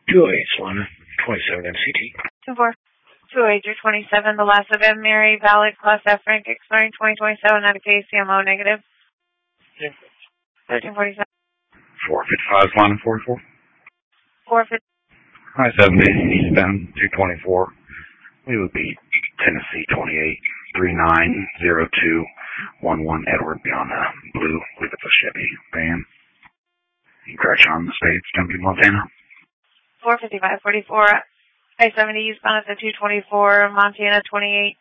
208 Solana, 27 MCT. 2428327, the last of M. Mary, valid, Class F rank, expiring 2027, out of case, CMO negative. 1347. 455 Solana, 44. 450. High 70, eastbound, 224. We would be Tennessee 28390211 Edward beyond the blue. I believe it's a Chevy van. You crash on the States, Tempe, Montana. 45544. I-70 eastbound at the 224, Montana 28.